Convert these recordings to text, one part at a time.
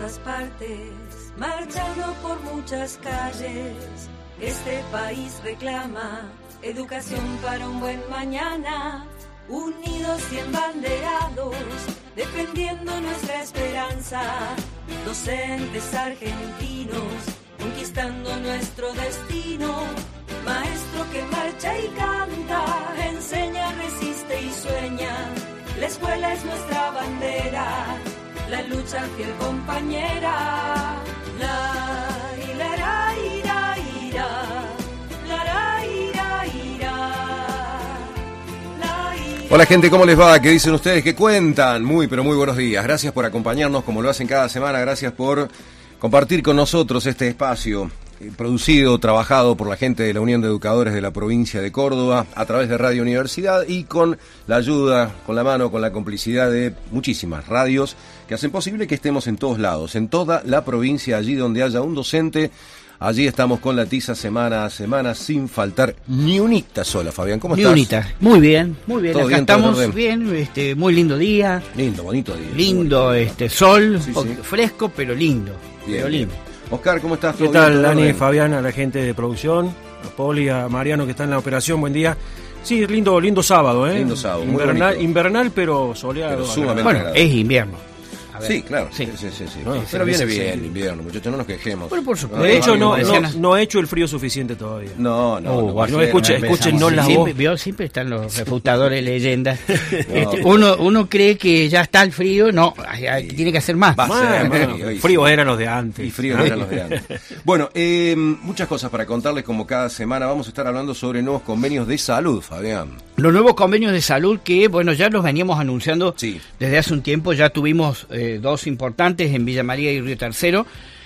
todas partes, marchando por muchas calles. Este país reclama educación para un buen mañana, unidos y embanderados, defendiendo nuestra esperanza. Docentes argentinos, conquistando nuestro destino. Maestro que marcha y canta, enseña, resiste y sueña. La escuela es nuestra bandera, la lucha fiel compañera. La ira, ira, ira, la ira, ira. Hola gente, ¿cómo les va? ¿Qué dicen ustedes? ¿Qué cuentan? Muy, pero muy buenos días. Gracias por acompañarnos como lo hacen cada semana. Gracias por compartir con nosotros este espacio producido, trabajado por la gente de la Unión de Educadores de la provincia de Córdoba a través de Radio Universidad y con la ayuda, con la mano, con la complicidad de muchísimas radios que hacen posible que estemos en todos lados, en toda la provincia, allí donde haya un docente. Allí estamos con la tiza semana a semana sin faltar ni unita sola. Fabián, ¿cómo estás? Ni unita. Muy bien, muy bien. ¿Todo Acá bien, estamos bien, muy lindo día. Lindo, bonito día. Lindo, sol, sí, sí. Fresco, pero lindo. Bien, pero lindo. Bien. Oscar, ¿cómo estás? ¿Qué tal, Dani, Fabián, a la gente de producción, a Poli, a Mariano que está en la operación? Buen día. Sí, lindo sábado, ¿eh? Lindo sábado, invernal pero soleado. Pero sumamente bueno, agradable. es invierno. Sí, claro. Sí. No, pero viene bien el invierno, muchachos, no nos quejemos. Bueno, por supuesto. De hecho, no ha hecho el frío suficiente todavía. No, escuchen la voz. Siempre están los refutadores leyendas. Uno cree que ya está el frío, tiene que hacer más. Frío eran los de antes. Y frío eran los de antes. Bueno, muchas cosas para contarles como cada semana. Vamos a estar hablando sobre nuevos convenios de salud, Fabián. Los nuevos convenios de salud que, ya los veníamos anunciando desde hace un tiempo. Ya tuvimos dos importantes en Villa María y Río Tercero,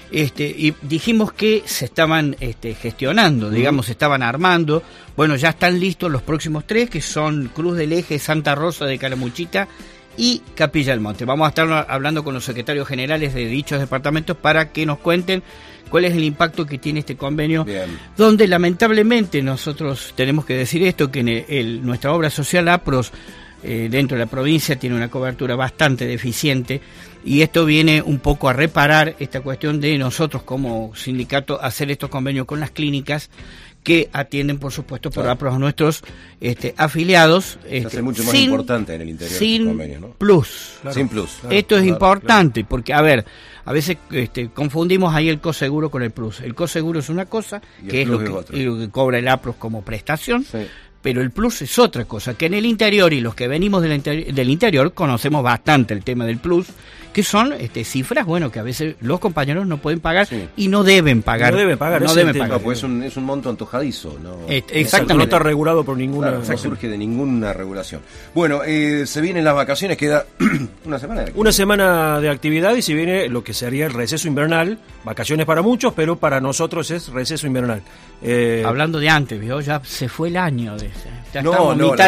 y dijimos que se estaban gestionando, digamos, se estaban armando. Bueno, ya están listos los próximos tres, que son Cruz del Eje, Santa Rosa de Calamuchita y Capilla del Monte. Vamos a estar hablando con los secretarios generales de dichos departamentos para que nos cuenten cuál es el impacto que tiene este convenio. Bien. Donde lamentablemente nosotros tenemos que decir esto, que nuestra obra social APROS dentro de la provincia tiene una cobertura bastante deficiente, y esto viene un poco a reparar esta cuestión de nosotros como sindicato hacer estos convenios con las clínicas que atienden, por supuesto, por APROS a nuestros afiliados. Se hace mucho más importante en el interior sin del convenio, ¿no? Plus. Claro, sin plus. Claro, esto es importante, porque, a veces confundimos ahí el coseguro con el plus. El coseguro es una cosa, que es lo que cobra el APROS como prestación, pero el plus es otra cosa, que en el interior, y los que venimos del interior conocemos bastante el tema del plus, que son cifras, que a veces los compañeros no pueden pagar y no deben pagar. Pues es un monto antojadizo, ¿no? Exactamente. No está regulado por ninguna... Claro, no surge de ninguna regulación. Bueno, se vienen las vacaciones, queda una semana de actividad. Una semana de actividad, y se viene lo que sería el receso invernal, vacaciones para muchos, pero para nosotros es receso invernal. Hablando de antes, ya se fue el año de ese. La mitad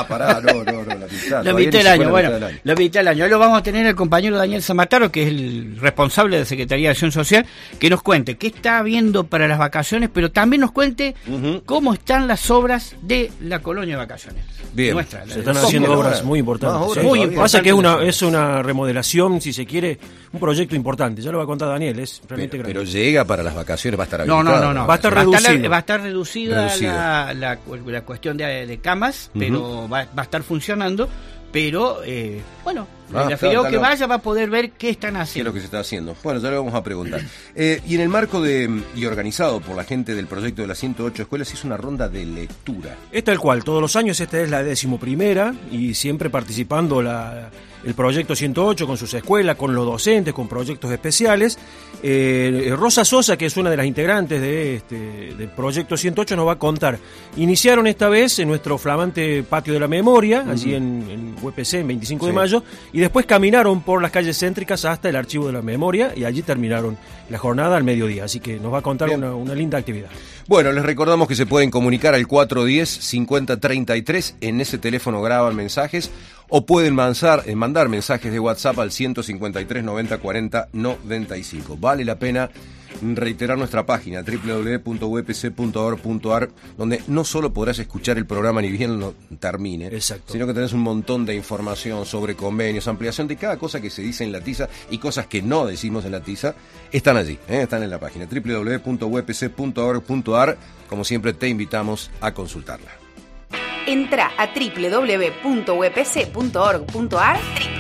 del año. La mitad del año. Hoy lo vamos a tener el compañero Daniel Zamataro, que es el responsable de Secretaría de Acción Social, que nos cuente qué está habiendo para las vacaciones, pero también nos cuente cómo están las obras de la colonia de vacaciones. Bien. Se están haciendo obras muy importantes. Muy importante. Pasa que es una remodelación, si se quiere, un proyecto importante. Ya lo va a contar Daniel, es realmente grande. Pero llega para las vacaciones, va a estar habilitado. No. Va a estar reducida la cuestión de camas, pero va a estar funcionando. Pero, el afiliado que vaya va a poder ver qué están haciendo. ¿Qué es lo que se está haciendo? Bueno, ya le vamos a preguntar. Y en el marco y organizado por la gente del proyecto de las 108 escuelas, hizo una ronda de lectura. Es tal cual, todos los años esta es la 11ª, y siempre participando el proyecto 108 con sus escuelas, con los docentes, con proyectos especiales. Rosa Sosa, que es una de las integrantes del proyecto 108, nos va a contar. Iniciaron esta vez en nuestro flamante Patio de la Memoria, allí en UPC, en 25 de mayo, y después caminaron por las calles céntricas hasta el Archivo de la Memoria, y allí terminaron la jornada al mediodía. Así que nos va a contar una linda actividad. Bueno, les recordamos que se pueden comunicar al 410-5033, en ese teléfono graban mensajes, o pueden mandar mensajes de WhatsApp al 153 90 40 95. Vale la pena reiterar nuestra página www.upc.org.ar, donde no solo podrás escuchar el programa ni bien lo termine, exacto, sino que tenés un montón de información sobre convenios, ampliación de cada cosa que se dice en la tiza y cosas que no decimos en la tiza, están allí, están en la página www.upc.org.ar. Como siempre te invitamos a consultarla. Entra a www.upc.org.ar,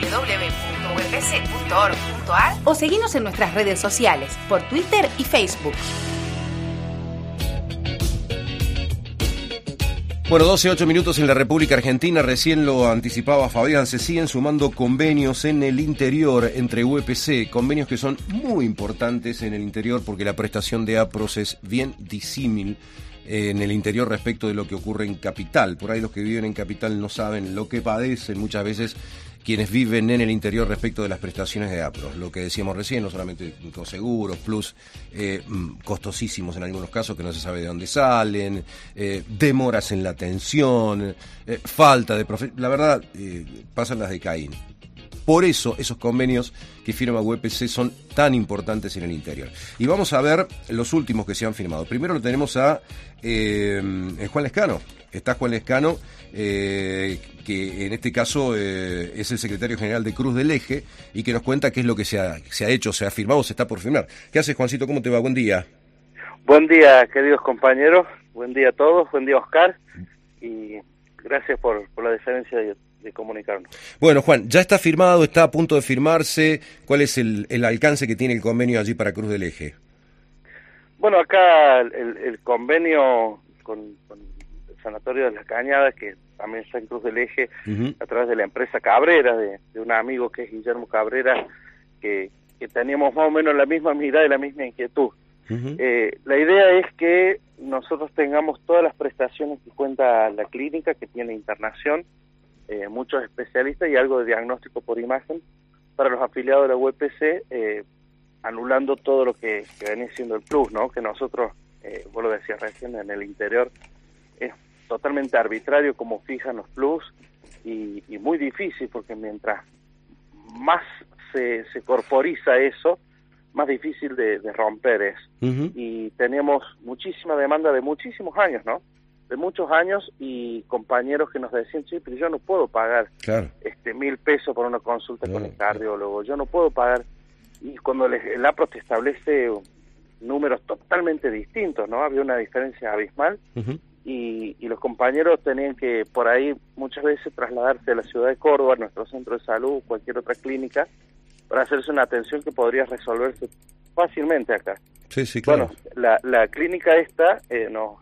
www.upc.org.ar o seguinos en nuestras redes sociales, por Twitter y Facebook. Bueno, 12:08 minutos en la República Argentina, recién lo anticipaba Fabián, se siguen sumando convenios en el interior entre UPC, convenios que son muy importantes en el interior porque la prestación de APROS es bien disímil en el interior respecto de lo que ocurre en Capital. Por ahí los que viven en Capital no saben lo que padecen muchas veces quienes viven en el interior respecto de las prestaciones de APROS. Lo que decíamos recién, no solamente los seguros, plus costosísimos en algunos casos que no se sabe de dónde salen, demoras en la atención, falta de la verdad, pasan las de Caín. Por eso esos convenios que firma UPC son tan importantes en el interior. Y vamos a ver los últimos que se han firmado. Primero lo tenemos a Juan Lescano. Está Juan Lescano, que en este caso es el secretario general de Cruz del Eje y que nos cuenta qué es lo que se ha hecho, se ha firmado, se está por firmar. ¿Qué haces, Juancito? ¿Cómo te va? Buen día. Buen día, queridos compañeros. Buen día a todos. Buen día, Oscar. Y gracias por la deferencia de comunicarnos. Bueno, Juan, ya está firmado, está a punto de firmarse. ¿Cuál es el alcance que tiene el convenio allí para Cruz del Eje? Bueno, acá el convenio con el Sanatorio de las Cañadas, que también está en Cruz del Eje, a través de la empresa Cabrera, de un amigo que es Guillermo Cabrera, que teníamos más o menos la misma mirada y la misma inquietud. La idea es que nosotros tengamos todas las prestaciones que cuenta la clínica, que tiene internación, muchos especialistas y algo de diagnóstico por imagen para los afiliados de la UPC, anulando todo lo que venía siendo el plus, ¿no? Que nosotros, vos lo decías recién, en el interior es totalmente arbitrario como fijan los plus y muy difícil, porque mientras más se corporiza eso, más difícil de romper es. Y tenemos muchísima demanda de muchísimos años, ¿no? De muchos años, y compañeros que nos decían, sí, pero yo no puedo pagar 1.000 pesos por una consulta con el cardiólogo, yo no puedo pagar. Y cuando el APROS te establece números totalmente distintos, ¿no? Había una diferencia abismal, y los compañeros tenían que, por ahí, muchas veces trasladarse a la ciudad de Córdoba, a nuestro centro de salud, cualquier otra clínica, para hacerse una atención que podría resolverse fácilmente acá. Sí, sí, claro. Bueno, la clínica esta nos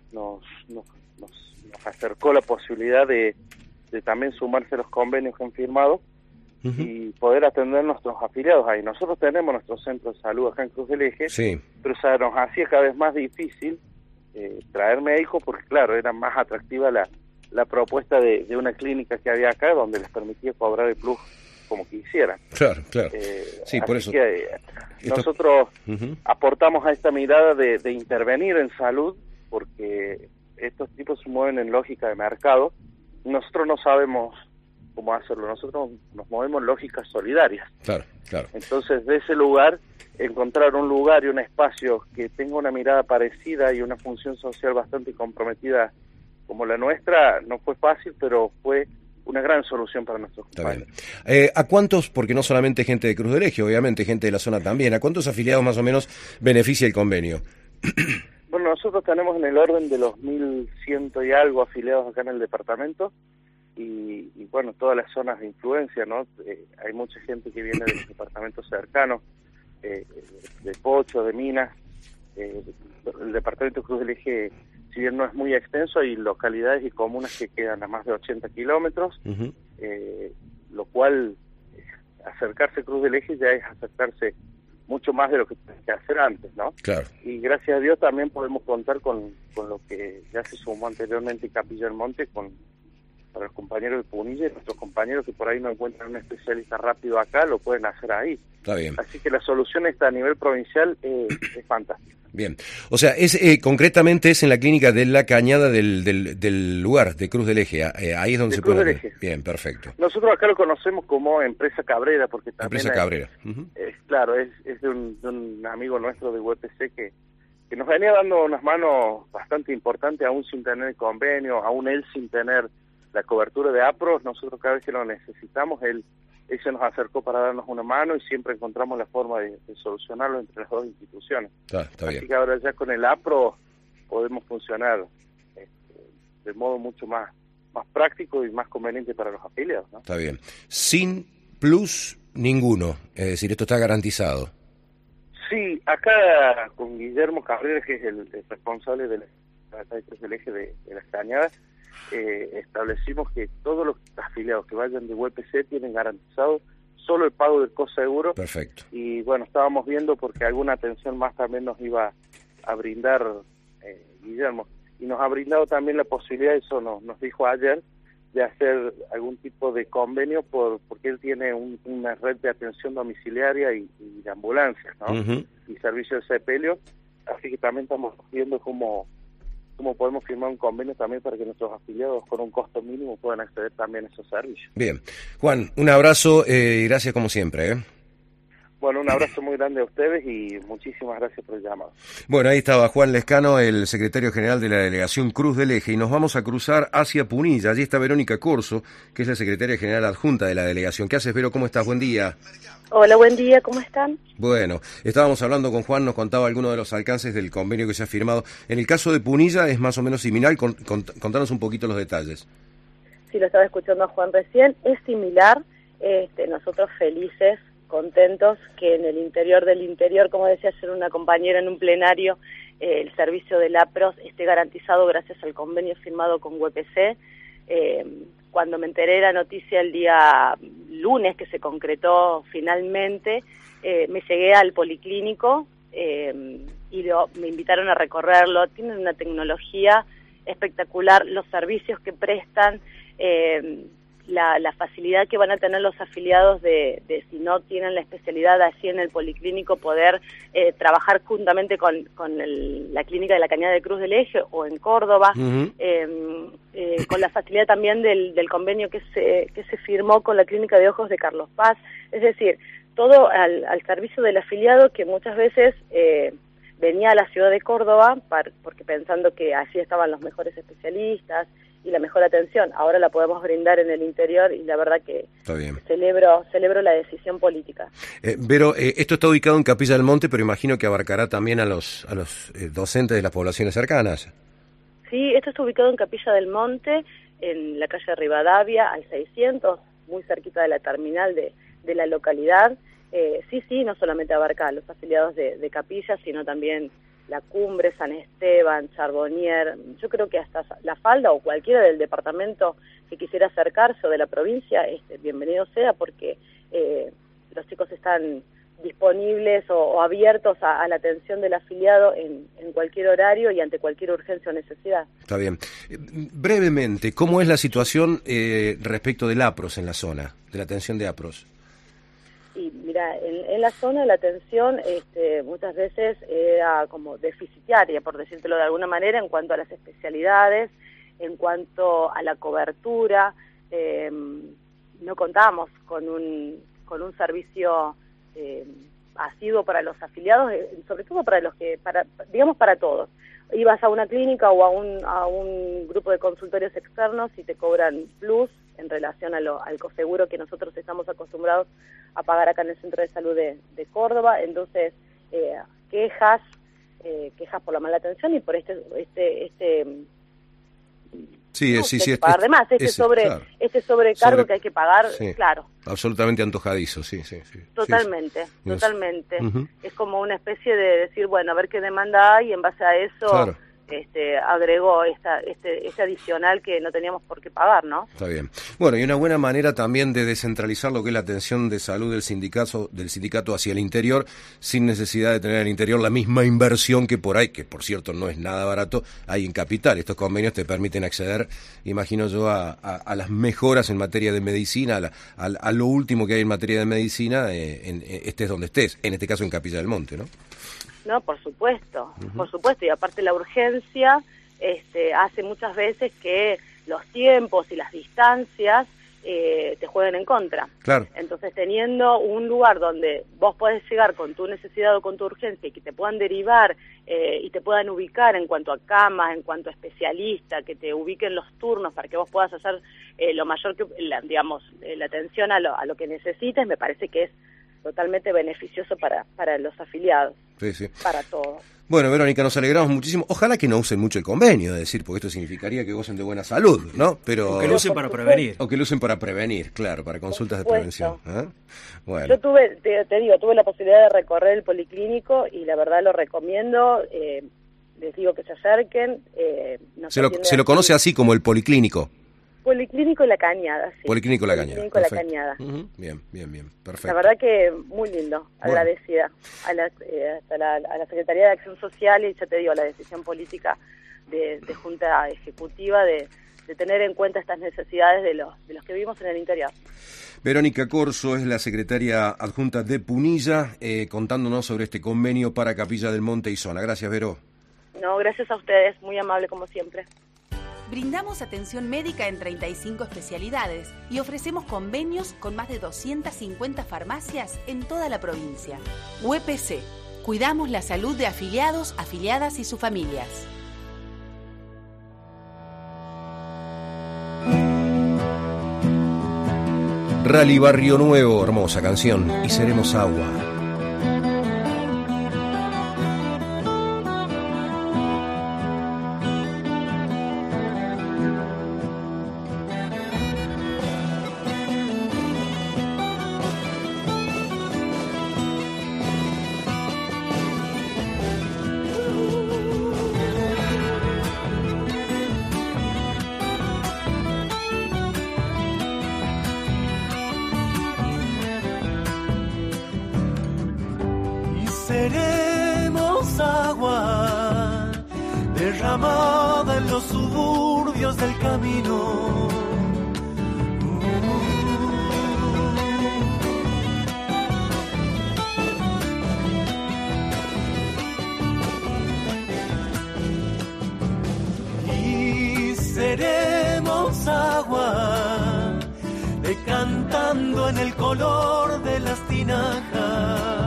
acercó la posibilidad de también sumarse a los convenios que han firmado y poder atender a nuestros afiliados ahí. Nosotros tenemos nuestro centro de salud acá en Cruz del Eje, pero se nos hacía cada vez más difícil traer médicos, porque claro, era más atractiva la propuesta de una clínica que había acá, donde les permitía cobrar el plus como quisieran. Claro. Sí, por eso. Que, nosotros aportamos a esta mirada de intervenir en salud, porque estos tipos se mueven en lógica de mercado. Nosotros no sabemos cómo hacerlo, nosotros nos movemos en lógicas solidarias. Claro. Entonces, de ese lugar, encontrar un lugar y un espacio que tenga una mirada parecida y una función social bastante comprometida como la nuestra, no fue fácil, pero fue una gran solución para nuestros compañeros. ¿A cuántos, porque no solamente gente de Cruz del Eje, obviamente gente de la zona también, a cuántos afiliados más o menos beneficia el convenio? Bueno, nosotros tenemos en el orden de los 1.100 y algo afiliados acá en el departamento, y bueno, todas las zonas de influencia, ¿no? Hay mucha gente que viene de los departamentos cercanos, de Pocho, de Minas. El departamento de Cruz del Eje, si bien no es muy extenso, hay localidades y comunas que quedan a más de 80 kilómetros, lo cual acercarse a Cruz del Eje ya es acercarse mucho más de lo que tenés que hacer antes, ¿no? Claro. Y gracias a Dios también podemos contar con lo que ya se sumó anteriormente Capilla del Monte, con los compañeros de Punilla, y nuestros compañeros que por ahí no encuentran un especialista rápido acá, lo pueden hacer ahí. Está bien. Así que la solución está a nivel provincial, es fantástica. Bien, o sea, concretamente es en la clínica de La Cañada del lugar, de Cruz del Eje, ahí es donde se puede ver. Bien, perfecto. Nosotros acá lo conocemos como Empresa Cabrera, porque también Empresa Cabrera. Claro, es de un amigo nuestro de UPC que nos venía dando unas manos bastante importantes, aún sin tener el convenio, aún él sin tener la cobertura de APROS. Nosotros cada vez que lo necesitamos, él se nos acercó para darnos una mano y siempre encontramos la forma de solucionarlo entre las dos instituciones. Está bien. Así que ahora ya con el APRO podemos funcionar de modo mucho más práctico y más conveniente para los afiliados, ¿no? Está bien. Sin plus ninguno, es decir, esto está garantizado. Sí, acá con Guillermo Cabrera, que es el responsable de del eje de las Cañadas, establecimos que todos los afiliados que vayan de UPC tienen garantizado solo el pago del coseguro. Perfecto. Y bueno, estábamos viendo porque alguna atención más también nos iba a brindar Guillermo, y nos ha brindado también la posibilidad, eso nos dijo ayer, de hacer algún tipo de convenio porque él tiene una red de atención domiciliaria y de ambulancias, ¿no? Y servicio de sepelio, así que también estamos viendo cómo podemos firmar un convenio también para que nuestros afiliados con un costo mínimo puedan acceder también a esos servicios. Bien. Juan, un abrazo y gracias como siempre. Bueno, un abrazo muy grande a ustedes y muchísimas gracias por el llamado. Bueno, ahí estaba Juan Lescano, el secretario general de la Delegación Cruz del Eje, y nos vamos a cruzar hacia Punilla. Allí está Verónica Corso, que es la secretaria general adjunta de la delegación. ¿Qué haces, Vero? ¿Cómo estás? Buen día. Hola, buen día, ¿cómo están? Bueno, estábamos hablando con Juan, nos contaba algunos de los alcances del convenio que se ha firmado. En el caso de Punilla es más o menos similar, contanos un poquito los detalles. Sí, lo estaba escuchando a Juan recién, es similar, nosotros felices, contentos que en el interior del interior, como decía ayer una compañera en un plenario, el servicio del APROS esté garantizado gracias al convenio firmado con UPC. Cuando me enteré de la noticia el día lunes que se concretó finalmente, me llegué al policlínico y me invitaron a recorrerlo. Tienen una tecnología espectacular, los servicios que prestan, la facilidad que van a tener los afiliados de si no tienen la especialidad allí en el policlínico, poder trabajar juntamente con la clínica de la Cañada de Cruz del Eje o en Córdoba, con la facilidad también del convenio que se firmó con la clínica de ojos de Carlos Paz, es decir, todo al servicio del afiliado que muchas veces venía a la ciudad de Córdoba porque pensando que allí estaban los mejores especialistas y la mejor atención. Ahora la podemos brindar en el interior y la verdad que está bien. Celebro la decisión política. Pero esto está ubicado en Capilla del Monte, pero imagino que abarcará también a los docentes de las poblaciones cercanas. Sí, esto está ubicado en Capilla del Monte, en la calle Rivadavia, al 600, muy cerquita de la terminal de la localidad. Sí, no solamente abarca a los afiliados de Capilla, sino también La Cumbre, San Esteban, Charbonnier. Yo creo que hasta La Falda o cualquiera del departamento que quisiera acercarse o de la provincia, bienvenido sea, porque los chicos están disponibles o abiertos a la atención del afiliado en cualquier horario y ante cualquier urgencia o necesidad. Está bien. Brevemente, ¿cómo es la situación respecto del APROS en la zona, de la atención de APROS? Y mira, en la zona la atención muchas veces era como deficitaria, por decírtelo de alguna manera, en cuanto a las especialidades, en cuanto a la cobertura. No contamos con un servicio asiduo para los afiliados, sobre todo para todos. Ibas a una clínica o a un grupo de consultorios externos y te cobran plus en relación al coseguro que nosotros estamos acostumbrados a pagar acá en el Centro de Salud de Córdoba. Entonces, quejas por la mala atención y por pagar de más, sobrecargo claro, que hay que pagar, sí, claro. Absolutamente antojadizo, sí. Totalmente. Es como una especie de decir, bueno, a ver qué demanda hay y en base a eso, claro, agregó este adicional que no teníamos por qué pagar, ¿no? Está bien. Bueno, y una buena manera también de descentralizar lo que es la atención de salud del sindicato hacia el interior, sin necesidad de tener en el interior la misma inversión que por ahí, que por cierto no es nada barato, hay en capital. Estos convenios te permiten acceder, imagino yo, a las mejoras en materia de medicina, a lo último que hay en materia de medicina, estés donde estés, en este caso en Capilla del Monte, ¿no? No, por supuesto, y aparte la urgencia hace muchas veces que los tiempos y las distancias te jueguen en contra. Claro. Entonces, teniendo un lugar donde vos podés llegar con tu necesidad o con tu urgencia y que te puedan derivar y te puedan ubicar en cuanto a camas, en cuanto a especialista, que te ubiquen los turnos para que vos puedas hacer lo mayor que, la atención a lo que necesites, me parece que es totalmente beneficioso para los afiliados, sí. Para todos. Bueno, Verónica, nos alegramos muchísimo. Ojalá que no usen mucho el convenio, es decir, porque esto significaría que gocen de buena salud, ¿no? Pero o que lo usen para prevenir. O que lo usen para prevenir, claro, para consultas de prevención. Bueno. Yo tuve la posibilidad de recorrer el policlínico y la verdad lo recomiendo. Les digo que se acerquen. Se lo conoce así como el policlínico. Policlínico La Cañada, sí. Policlínico La Cañada. Policlínico La Cañada. Bien, perfecto. La verdad que muy lindo, agradecida a la Secretaría de Acción Social y ya te digo, a la decisión política de Junta Ejecutiva de tener en cuenta estas necesidades de los que vivimos en el interior. Verónica Corso es la secretaria adjunta de Punilla, contándonos sobre este convenio para Capilla del Monte y zona. Gracias, Vero. No, gracias a ustedes, muy amable como siempre. Brindamos atención médica en 35 especialidades y ofrecemos convenios con más de 250 farmacias en toda la provincia. UPC. Cuidamos la salud de afiliados, afiliadas y sus familias. Rally Barrio Nuevo, hermosa canción, y seremos agua. Seremos agua derramada en los suburbios del camino. Y seremos agua decantando en el color de las tinajas.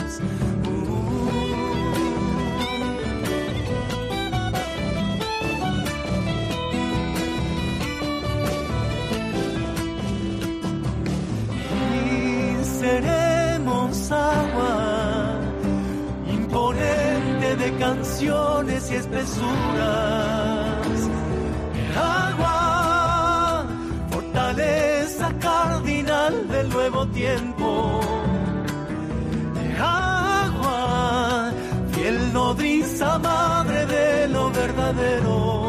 Seremos agua, imponente de canciones y espesuras. Agua, fortaleza cardinal del nuevo tiempo. Agua, fiel nodriza madre de lo verdadero.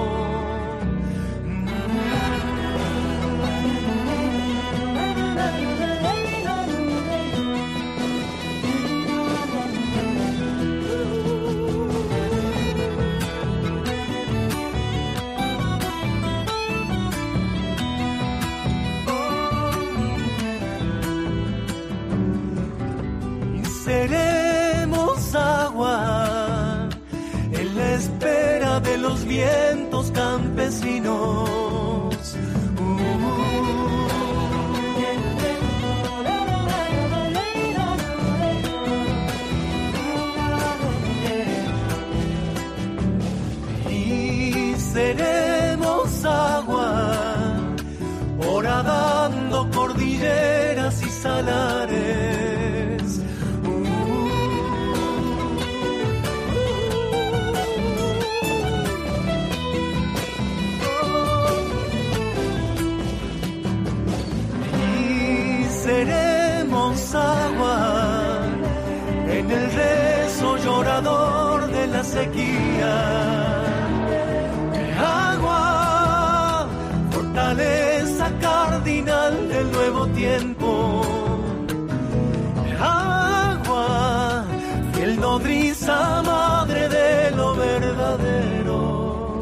Seremos agua en la espera de los vientos campesinos. Y seremos agua horadando cordilleras y salares. Seremos agua en el rezo llorador de la sequía. tiempo. Agua, fiel nodriza, madre de lo verdadero.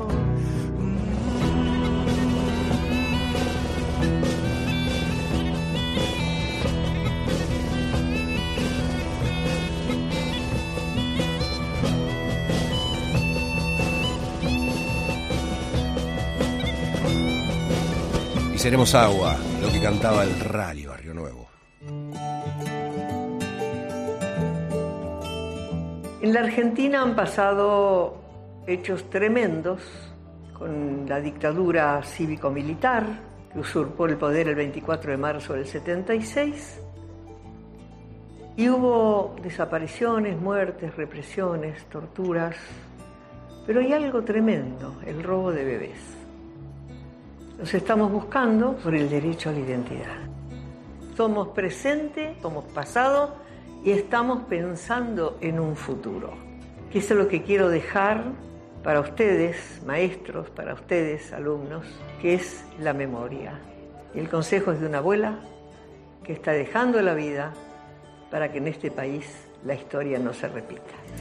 Seremos agua, lo que cantaba el Rally Barrio Nuevo. En la Argentina han pasado hechos tremendos con la dictadura cívico-militar que usurpó el poder el 24 de marzo del 76 y hubo desapariciones, muertes, represiones, torturas, pero hay algo tremendo, el robo de bebés. Nos estamos buscando por el derecho a la identidad. Somos presente, somos pasado y estamos pensando en un futuro. Que eso es lo que quiero dejar para ustedes, maestros, para ustedes, alumnos, que es la memoria. Y el consejo es de una abuela que está dejando la vida para que en este país la historia no se repita.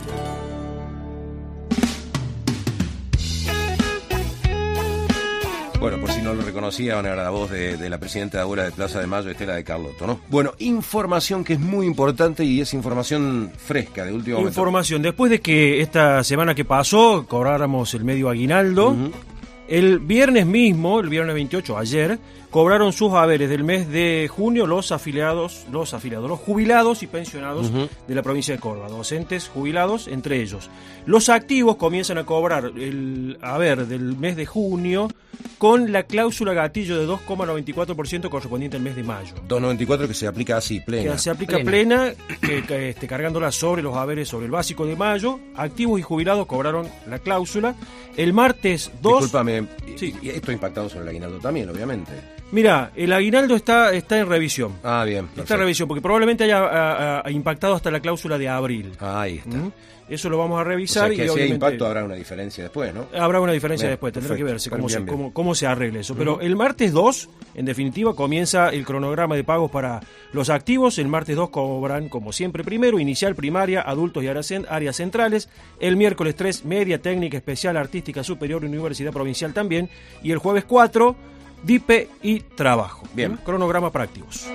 Bueno, por si no lo reconocían, era la voz de la presidenta de Abuela de Plaza de Mayo, Estela de Carlotto, ¿no? Bueno, información que es muy importante y es información fresca, de último momento. Información, después de que esta semana que pasó cobráramos el medio aguinaldo, el viernes mismo, el viernes 28, ayer, cobraron sus haberes del mes de junio los jubilados y pensionados de la provincia de Córdoba, docentes jubilados entre ellos. Los activos comienzan a cobrar el haber del mes de junio con la cláusula gatillo de 2,94% correspondiente al mes de mayo. 2,94 que se aplica así, plena. Que se aplica plena, cargándola sobre los haberes, sobre el básico de mayo. Activos y jubilados cobraron la cláusula. El martes 2... Discúlpame, sí. Y esto ha impactado sobre el aguinaldo también, obviamente. Mira, el aguinaldo está en revisión. Ah, bien. Perfecto. Está en revisión, porque probablemente haya impactado hasta la cláusula de abril. Ahí está. Eso lo vamos a revisar. O sea, que si hay impacto habrá una diferencia después, ¿no? Habrá una diferencia después, tendrá que verse cómo se arregle eso. Pero el martes 2, en definitiva, comienza el cronograma de pagos para los activos. El martes 2 cobran, como siempre, primero, inicial, primaria, adultos y áreas centrales. El miércoles 3, media, técnica, especial, artística, superior, universidad provincial también. Y el jueves 4, DIPE y trabajo. Bien. Cronograma para activos.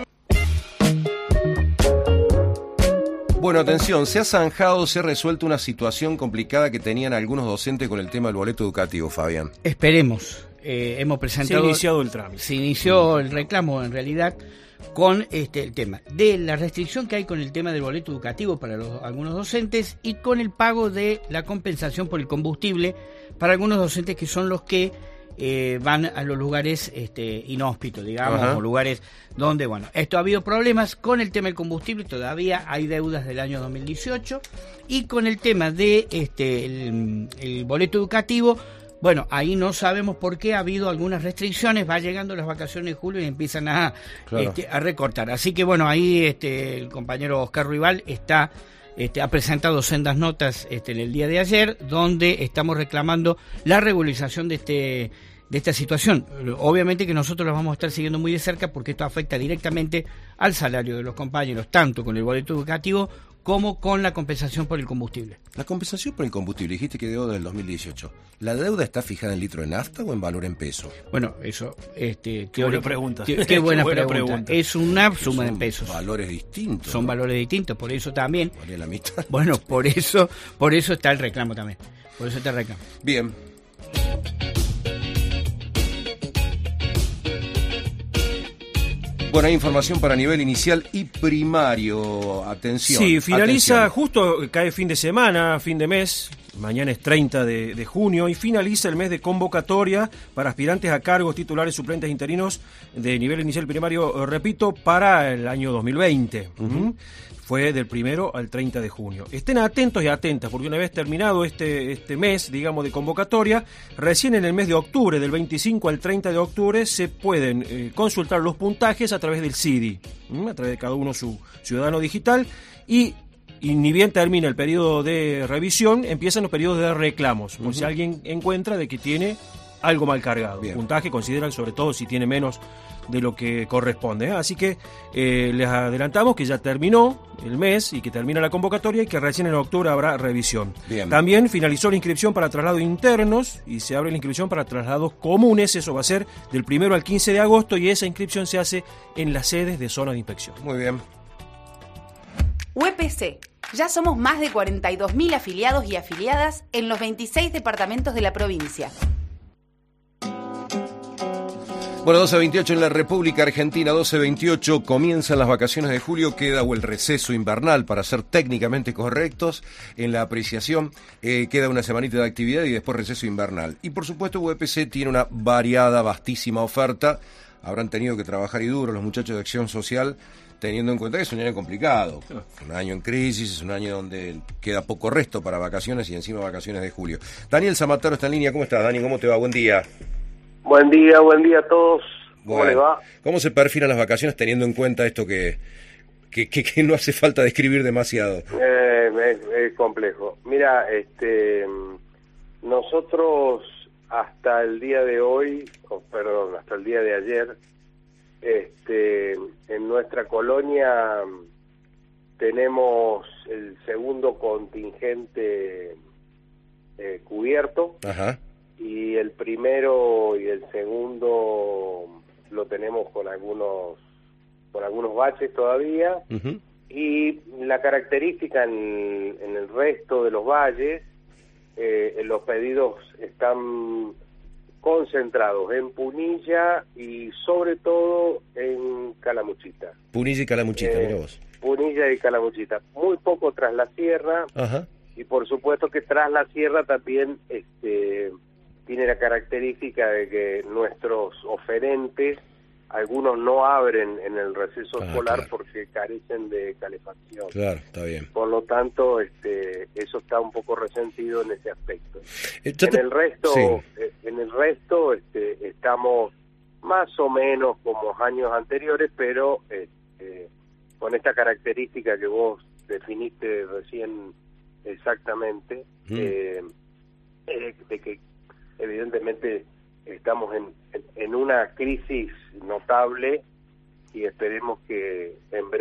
Bueno, atención, se ha resuelto una situación complicada que tenían algunos docentes con el tema del boleto educativo, Fabián. Esperemos. Hemos presentado... Se ha iniciado el trámite. Se inició el reclamo, en realidad, con el tema de la restricción que hay con el tema del boleto educativo para algunos docentes y con el pago de la compensación por el combustible para algunos docentes que son los que van a los lugares inhóspitos, digamos, o lugares donde, bueno, esto ha habido problemas con el tema del combustible, todavía hay deudas del año 2018, y con el tema de el boleto educativo, bueno, ahí no sabemos por qué ha habido algunas restricciones, va llegando las vacaciones de julio y empiezan a recortar, así que bueno, ahí el compañero Oscar Ruibal ha presentado sendas notas en el día de ayer, donde estamos reclamando la regularización de esta situación. Obviamente que nosotros la vamos a estar siguiendo muy de cerca porque esto afecta directamente al salario de los compañeros, tanto con el boleto educativo como con la compensación por el combustible. La compensación por el combustible, dijiste que deuda del 2018. ¿La deuda está fijada en litro de nafta o en valor en peso? Bueno, eso... Qué buena pregunta. Qué buena pregunta. Es una suma de pesos. Son valores distintos. Son valores distintos, por eso también... Vale la mitad. Bueno, por eso está el reclamo también. Por eso está el reclamo. Bien. Bueno, hay información para nivel inicial y primario. Atención. Sí, finaliza, atención. Justo cae fin de semana, fin de mes. Mañana es 30 de junio y finaliza el mes de convocatoria para aspirantes a cargos titulares, suplentes, interinos de nivel inicial primario, repito, para el año 2020. Fue del 1 al 30 de junio. Estén atentos y atentas, porque una vez terminado este mes, digamos, de convocatoria, recién en el mes de octubre, del 25 al 30 de octubre, se pueden consultar los puntajes a través del CIDI, a través de cada uno su ciudadano digital, y ni bien termina el periodo de revisión, empiezan los periodos de reclamos, por si alguien encuentra de que tiene algo mal cargado. Bien. Puntaje consideran sobre todo si tiene menos de lo que corresponde. Así que les adelantamos que ya terminó el mes y que termina la convocatoria y que recién en octubre habrá revisión. Bien. También finalizó la inscripción para traslados internos y se abre la inscripción para traslados comunes. Eso va a ser del 1 al 15 de agosto y esa inscripción se hace en las sedes de zona de inspección. Muy bien. UPC. Ya somos más de 42.000 afiliados y afiliadas en los 26 departamentos de la provincia. Bueno, 12:28 en la República Argentina, 12:28, comienzan las vacaciones de julio, queda o el receso invernal, para ser técnicamente correctos en la apreciación, queda una semanita de actividad y después receso invernal. Y por supuesto UPC tiene una variada, vastísima oferta, habrán tenido que trabajar y duro los muchachos de Acción Social, teniendo en cuenta que es un año complicado, un año en crisis, es un año donde queda poco resto para vacaciones y encima vacaciones de julio. Daniel Zamataro está en línea, ¿cómo estás, Dani? ¿Cómo te va? Buen día. Buen día a todos. ¿Cómo les va? ¿Cómo se perfilan las vacaciones teniendo en cuenta esto que no hace falta describir demasiado? Es complejo. Mira, nosotros hasta el día de hoy, hasta el día de ayer, en nuestra colonia tenemos el segundo contingente cubierto. Ajá. Y el primero y el segundo lo tenemos con algunos baches todavía. Uh-huh. Y la característica en el resto de los valles, los pedidos están concentrados en Punilla y sobre todo en Calamuchita. Punilla y Calamuchita, mira vos. Punilla y Calamuchita. Muy poco tras la sierra. Ajá. Y por supuesto que tras la sierra también tiene la característica de que nuestros oferentes, algunos no abren en el receso escolar, claro, porque carecen de calefacción. Claro, está bien. Por lo tanto, eso está un poco resentido en ese aspecto. En el resto estamos más o menos como años anteriores, pero con esta característica que vos definiste recién exactamente, de que evidentemente estamos en una crisis notable y esperemos que en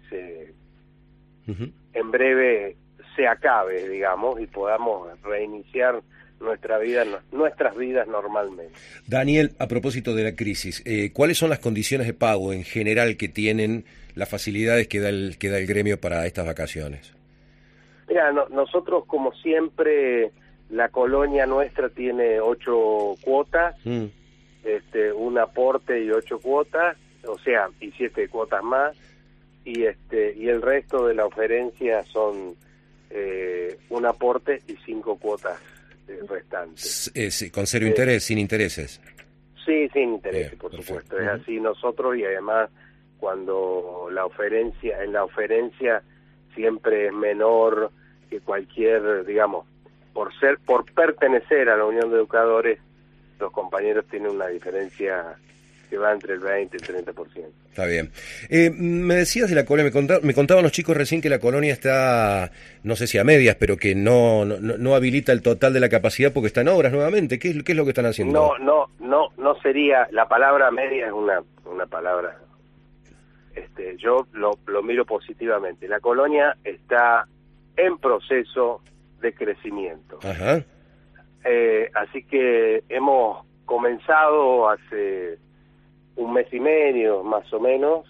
breve se acabe, digamos, y podamos reiniciar nuestras vidas normalmente. Daniel, a propósito de la crisis, ¿cuáles son las condiciones de pago en general que tienen las facilidades que da el gremio para estas vacaciones? Mira, nosotros como siempre, la colonia nuestra tiene 8 cuotas, un aporte y 8 cuotas, o sea, y 7 cuotas más, y el resto de la oferencia son un aporte y 5 cuotas restantes. ¿Con cero interés, sin intereses? Sí, sin intereses, por perfecto. Supuesto. Es así nosotros, y además cuando en la oferencia siempre es menor que cualquier, digamos, por pertenecer a la Unión de Educadores, los compañeros tienen una diferencia que va entre el 20 y el 30%. Está bien. Me decías de la colonia, me contaban los chicos recién que la colonia está, no sé si a medias, pero que no habilita el total de la capacidad porque está en obras nuevamente. ¿Qué es lo que están haciendo? No sería, la palabra media es una palabra, yo lo miro positivamente. La colonia está en proceso de crecimiento. Ajá. Así que hemos comenzado hace un mes y medio más o menos,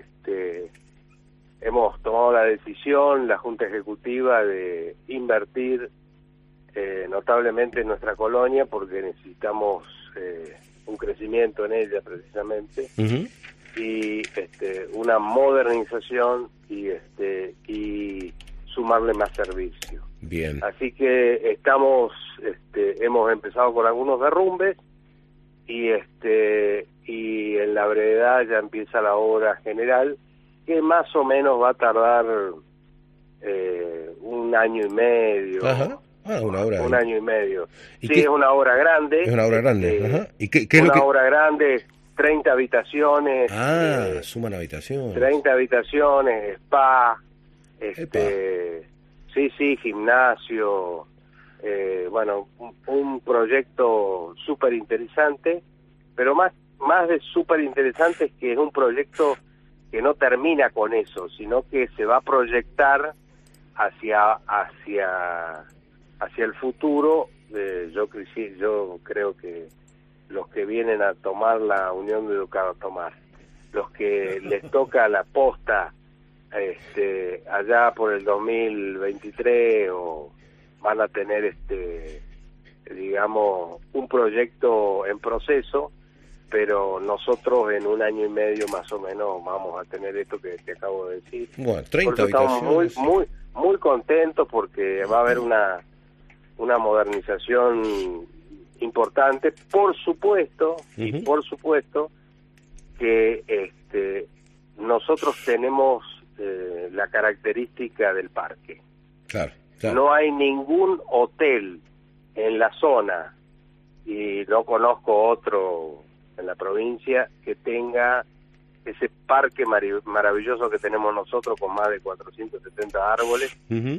hemos tomado la decisión, la Junta Ejecutiva, de invertir notablemente en nuestra colonia porque necesitamos un crecimiento en ella precisamente. Uh-huh. Y una modernización y sumarle más servicio. Bien. Así que hemos empezado con algunos derrumbes y en la brevedad ya empieza la obra general, que más o menos va a tardar un año y medio. Ajá. Una obra. Un año y medio. Sí, es una obra grande. Es una obra grande. Ajá. ¿Y qué es una lo que... obra grande, 30 habitaciones. Suman habitaciones. 30 habitaciones, spa, sí, gimnasio, bueno, un proyecto súper interesante, pero más de súper interesante es que es un proyecto que no termina con eso, sino que se va a proyectar hacia el futuro. Yo creo que los que vienen a tomar la Unión de Educados, los que les toca la posta allá por el 2023 o van a tener digamos un proyecto en proceso, pero nosotros en 1 año y medio más o menos vamos a tener esto que te acabo de decir. Bueno, 30 estamos muy contentos porque va a haber una modernización importante, por supuesto, y por supuesto que nosotros tenemos la característica del parque. Claro. No hay ningún hotel en la zona, y no conozco otro en la provincia, que tenga ese parque maravilloso que tenemos nosotros con más de 470 árboles,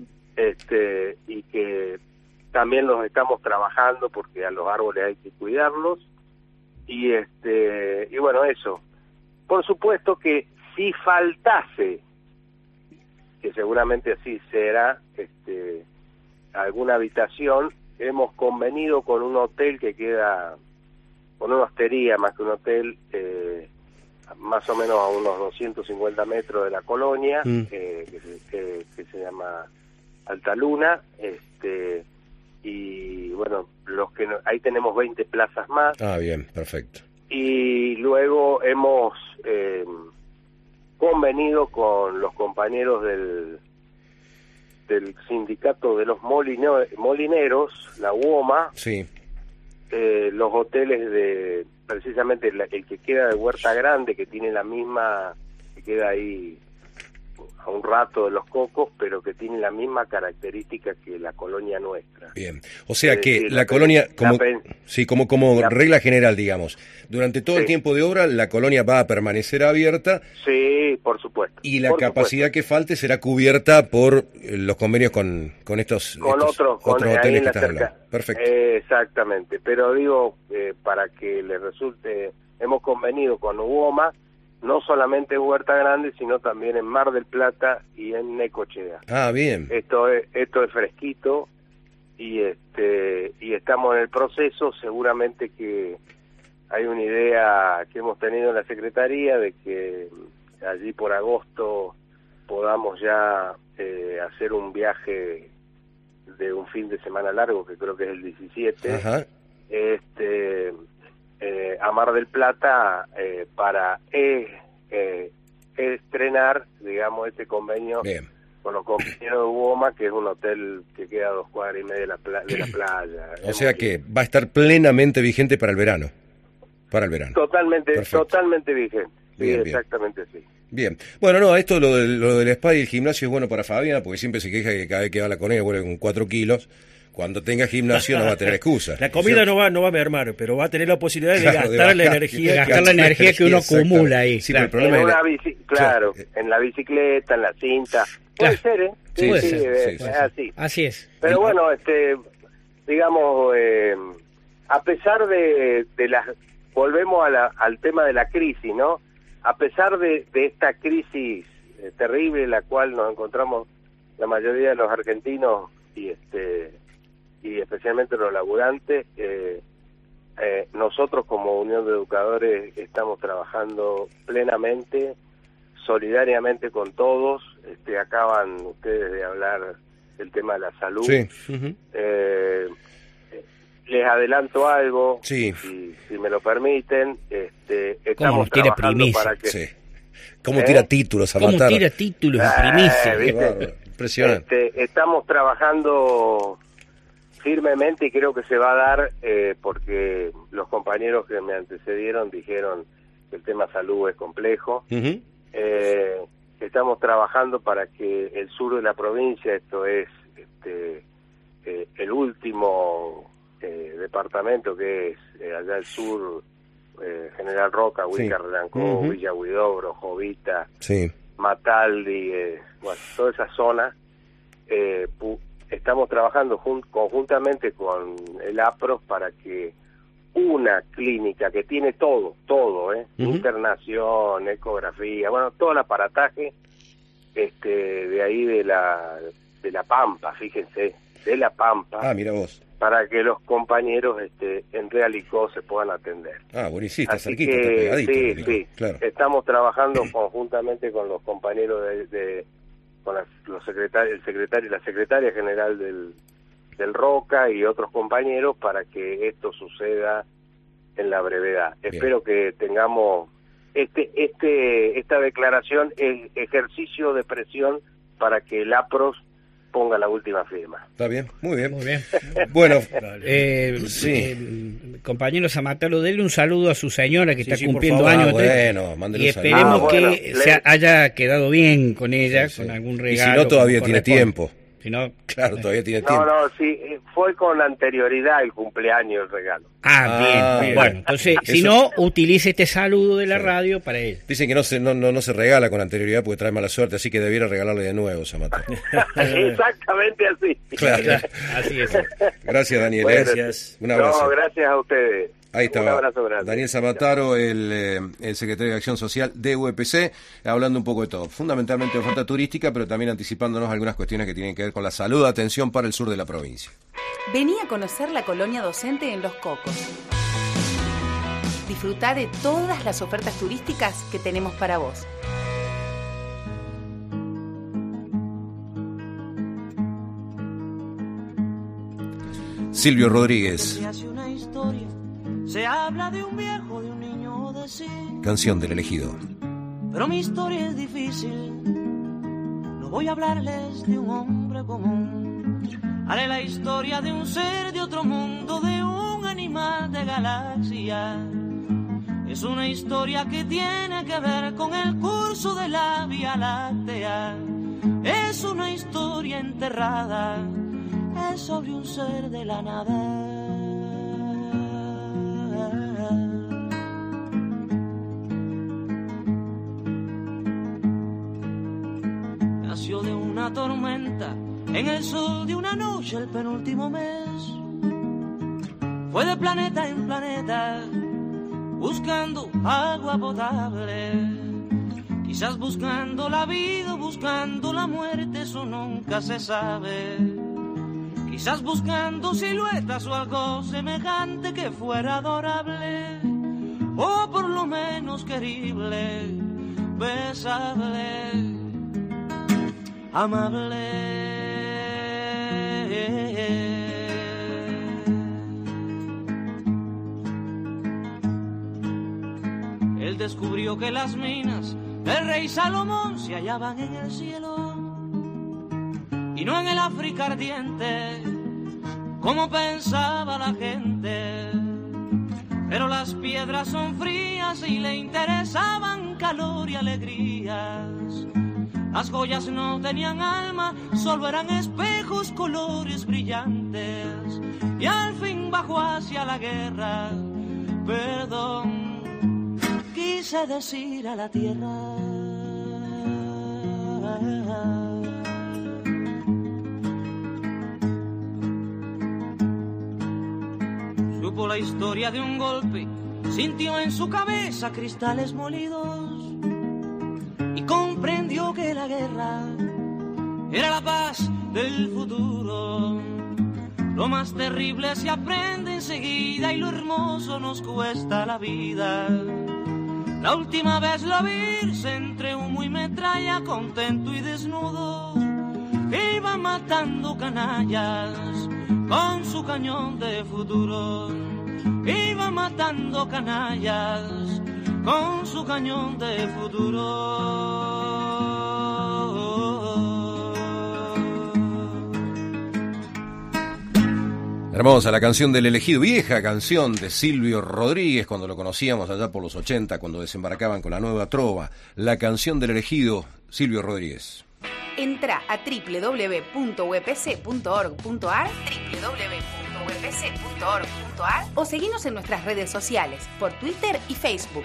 y que también los estamos trabajando porque a los árboles hay que cuidarlos, y bueno, eso. Por supuesto que si faltase, que seguramente así será, alguna habitación, hemos convenido con un hotel que queda, con una hostería más que un hotel, más o menos a unos 250 metros de la colonia, que se llama Alta Luna, y bueno, ahí tenemos 20 plazas más. Ah, bien, perfecto. Y luego hemos convenido con los compañeros del sindicato de los molineros, la UOMA, sí. Los hoteles precisamente el que queda de Huerta Grande, que tiene la misma, que queda ahí a un rato de Los Cocos, pero que tiene la misma característica que la colonia nuestra. Bien, o sea que la colonia, como regla general, digamos, durante todo el tiempo de obra, la colonia va a permanecer abierta. Sí, por supuesto. Y la capacidad que falte será cubierta por los convenios con otros hoteles que están hablando. Perfecto. Exactamente, pero digo, para que les resulte, hemos convenido con UOMA, no solamente en Huerta Grande, sino también en Mar del Plata y en Necochea. Ah, bien. Esto es fresquito y estamos en el proceso. Seguramente que hay una idea que hemos tenido en la Secretaría de que allí por agosto podamos ya hacer un viaje de un fin de semana largo, que creo que es el 17. Ajá. A Mar del Plata para estrenar, digamos, este convenio. Bien. Con los compañeros de UOMA, que es un hotel que queda a 2 cuadras y media de la playa. O sea que va a estar plenamente vigente para el verano. Totalmente vigente. Bien, sí, exactamente sí. Bien. Bueno, no, esto lo del spa y el gimnasio es bueno para Fabiana, porque siempre se queja que cada vez que va a la colonia vuelve con 4 kilos. Cuando tenga gimnasio no va a tener excusa. La comida no va a mermar, pero va a tener la posibilidad de gastar la energía. Gastar la energía que uno acumula ahí. Sí, claro. pero el problema en la bicicleta, en la cinta. Puede ser, ¿eh? Puede ser. Así. Así es. Pero bueno, digamos, a pesar de las... Volvemos al tema de la crisis, ¿no? A pesar de esta crisis terrible en la cual nos encontramos la mayoría de los argentinos y especialmente los laburantes, nosotros como Unión de Educadores estamos trabajando plenamente, solidariamente con todos. Acaban ustedes de hablar del tema de la salud. Sí. Les adelanto algo, sí. si me lo permiten. Estamos tira trabajando primicia? para que... Sí. ¿Cómo tira títulos a ¿Cómo matar? tira títulos de primicia? Impresionante. Estamos trabajando firmemente y creo que se va a dar porque los compañeros que me antecedieron dijeron que el tema salud es complejo. Estamos trabajando para que el sur de la provincia, esto es el último departamento que es allá al sur, General Roca, Huícar, Relancó, Villa Huidobro, Jovita, Mataldi, toda esa zona. Estamos trabajando conjuntamente con el APROS para que una clínica que tiene todo, internación, ecografía, bueno, todo el aparataje, de ahí de la Pampa, fíjense, de la Pampa. Ah, mira vos. Para que los compañeros en Realicó se puedan atender. Ah, buenísimo, está cerquita, está pegadito. Sí, claro. Estamos trabajando conjuntamente con los compañeros con los secretarios, el secretario y la secretaria general del ROCA y otros compañeros para que esto suceda en la brevedad. Bien. Espero que tengamos esta declaración, el ejercicio de presión para que el APROS ponga la última firma. Está bien, muy bien. Muy bien. Bueno, compañero Zamataro, denle un saludo a su señora que está cumpliendo años. Mándele y esperemos que se haya quedado bien con ella, con algún regalo. Y si no, todavía tiene tiempo. Si no, claro, todavía tiene tiempo. Sí, fue con anterioridad el cumpleaños el regalo. Bien. Bueno, entonces, si no, utilice este saludo de la radio para ella. Dicen que no se regala con anterioridad porque trae mala suerte, así que debiera regalarle de nuevo, Zamataro. Exactamente así. Claro, así es. Gracias, Daniel. Gracias. Un abrazo. Gracias a ustedes. Ahí está. Un abrazo grande. Daniel Zamataro, el secretario de Acción Social de UPC, hablando un poco de todo. Fundamentalmente de oferta turística, pero también anticipándonos algunas cuestiones que tienen que ver con la salud, atención para el sur de la provincia. Vení a conocer la colonia docente en Los Cocos. Disfrutá de todas las ofertas turísticas que tenemos para vos. Silvio Rodríguez. Se habla de un viejo, de un niño, de sí. Canción del elegido. Pero mi historia es difícil. No voy a hablarles de un hombre común. Haré la historia de un ser de otro mundo, de un animal de galaxia. Es una historia que tiene que ver con el curso de la Vía Láctea. Es una historia enterrada. Es sobre un ser de la nada. Nació de una tormenta en el sol de una noche el penúltimo mes. Fue de planeta en planeta buscando agua potable. Quizás buscando la vida o buscando la muerte, eso nunca se sabe. Quizás buscando siluetas o algo semejante que fuera adorable, o por lo menos querible, besable, amable. Él descubrió que las minas del rey Salomón se hallaban en el cielo y no en el África ardiente, como pensaba la gente. Pero las piedras son frías y le interesaban calor y alegrías. Las joyas no tenían alma, solo eran espejos, colores brillantes. Y al fin bajó hacia la guerra, perdón, quise decir a la tierra. Supo la historia de un golpe, sintió en su cabeza cristales molidos y comprendió que la guerra era la paz del futuro. Lo más terrible se aprende enseguida y lo hermoso nos cuesta la vida. La última vez la vi entre humo y metralla, contento y desnudo, iba matando canallas con su cañón de futuro. Iba matando canallas con su cañón de futuro. Hermosa la canción del elegido, vieja canción de Silvio Rodríguez, cuando lo conocíamos allá por los 80, cuando desembarcaban con la nueva trova. La canción del elegido, Silvio Rodríguez. Entra a www.upc.org.ar www.upc.org.ar o seguinos en nuestras redes sociales, por Twitter y Facebook.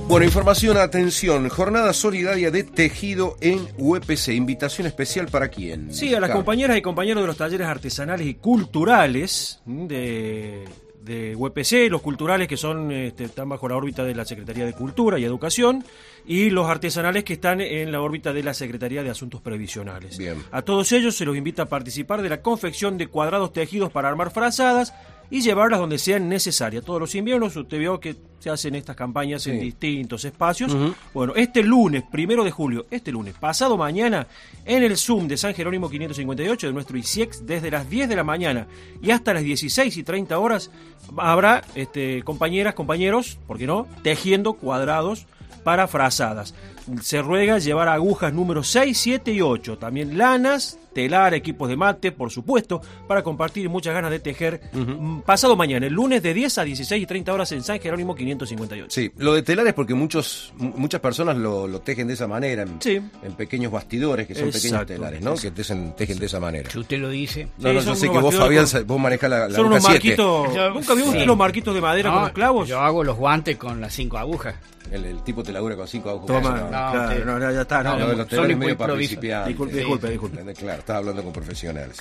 Bueno, información, atención, jornada solidaria de tejido en UPC, invitación especial ¿para quién? Sí, a las compañeras y compañeros de los talleres artesanales y culturales de UPC, los culturales que son están bajo la órbita de la Secretaría de Cultura y Educación, y los artesanales que están en la órbita de la Secretaría de Asuntos Previsionales. Bien. A todos ellos se los invita a participar de la confección de cuadrados tejidos para armar frazadas y llevarlas donde sean necesarias. Todos los inviernos usted vio que se hacen estas campañas en distintos espacios. Bueno, este lunes, 1 de julio, pasado mañana, en el Zoom de San Jerónimo 558 de nuestro ICIEX, desde las 10 de la mañana y hasta las 16:30 habrá compañeras, compañeros, ¿por qué no?, tejiendo cuadrados para frazadas. Se ruega llevar agujas número 6, 7 y 8, también lanas, telar, equipos de mate, por supuesto, para compartir muchas ganas de tejer pasado mañana, el lunes de 10 a 16:30 en San Jerónimo 558. Sí, lo de telar es porque muchas personas lo tejen de esa manera, en pequeños bastidores, que son pequeños telares, ¿no? Que tejen de esa manera. Si usted lo dice. No, yo sé que vos, Fabián, vos manejás la son unos 7. marquitos. ¿Nunca vio usted los marquitos de madera con los clavos? Yo hago los guantes con las 5 agujas. El tipo te labura con 5 agujas. Toma, ya está. Los telares medio para principiantes. Disculpe. Claro, estaba hablando con profesionales.